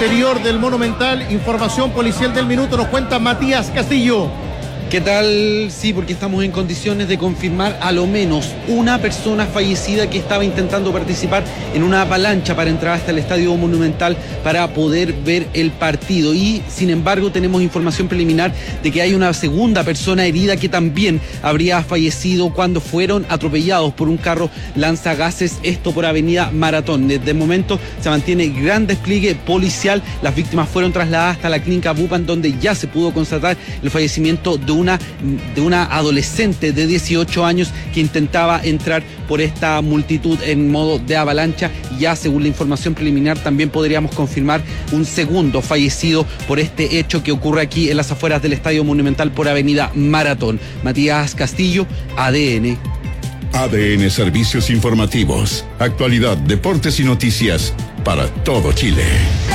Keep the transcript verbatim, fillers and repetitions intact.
interior del Monumental. Información policial del minuto, nos cuenta Matías Castillo. ¿Qué tal? Sí, porque estamos en condiciones de confirmar a lo menos una persona fallecida que estaba intentando participar en una avalancha para entrar hasta el Estadio Monumental para poder ver el partido. Y, sin embargo, tenemos información preliminar de que hay una segunda persona herida que también habría fallecido cuando fueron atropellados por un carro lanzagases, esto por Avenida Maratón. Desde el momento se mantiene gran despliegue policial. Las víctimas fueron trasladadas hasta la clínica Bupan, donde ya se pudo constatar el fallecimiento de un Una, de una adolescente de dieciocho años que intentaba entrar por esta multitud en modo de avalancha. Ya según la información preliminar también podríamos confirmar un segundo fallecido por este hecho que ocurre aquí en las afueras del Estadio Monumental por Avenida Maratón. Matías Castillo, A D N. A D N Servicios Informativos, actualidad, deportes y noticias para todo Chile.